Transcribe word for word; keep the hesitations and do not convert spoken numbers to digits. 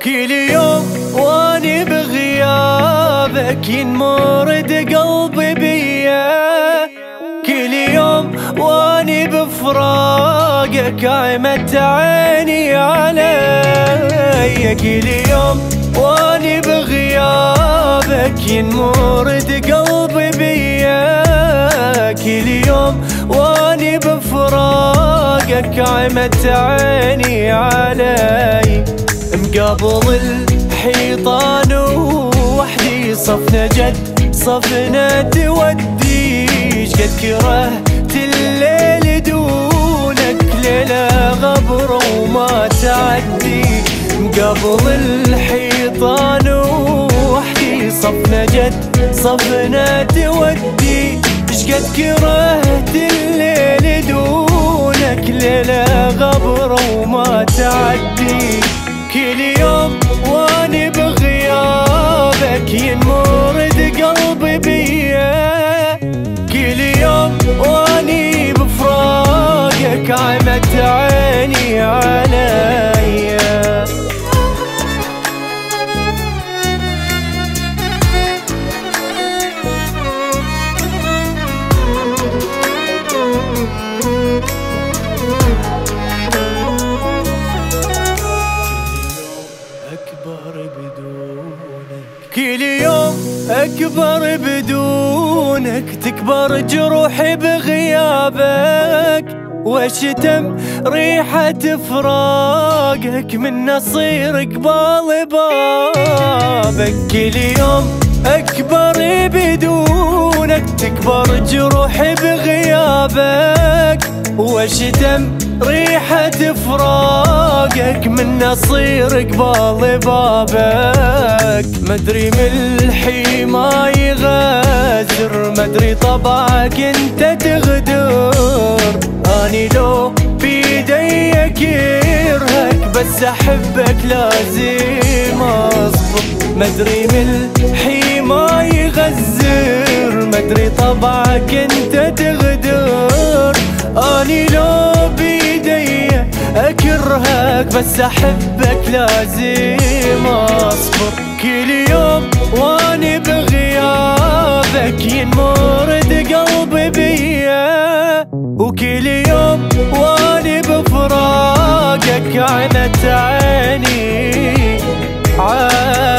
كل يوم واني بغيابك ينمرد قلبي بيا، كل يوم واني بفراقك عمت عيني علي، كل يوم واني بغيابك ينمرد قلبي بيا، كل يوم واني بفراقك عمت عيني علي. مقابل الحيطان وحدي صفنا جد صفنا تودي، شقد كرهت الليل دونك ليلة غبر وما تعدي. مقابل الحيطان وحدي صفنا جد صفنا تودي، شقد كرهت الليل دونك ليلة غبر وما تعدي. كل يوم واني بغيابك ينمرد قلبي بيا، كل يوم واني بفراقك عمت عيني علي. كل يوم أكبر بدونك، تكبر جروحي بغيابك، واشتم ريحة فراقك من نصير قبال بابك. كل يوم أكبر بدونك، تكبر جروحي بغيابك، واشتم ريحة فراقك من نصير قبال بابك. مدري ملحي ما يغادر، مدري طبعك انت تغدر، اني لو بيدي كرهك بس احبك لازم اصبر. مدري ملحي ما يغزر، مدري طبعك انت تغدر، اني لو بيدي اكرهك بس احبك لازم اصبر. كل يوم واني بغيابك ينمرد قلبي بيا، وكل يوم واني بفراقك عمت عيني علي.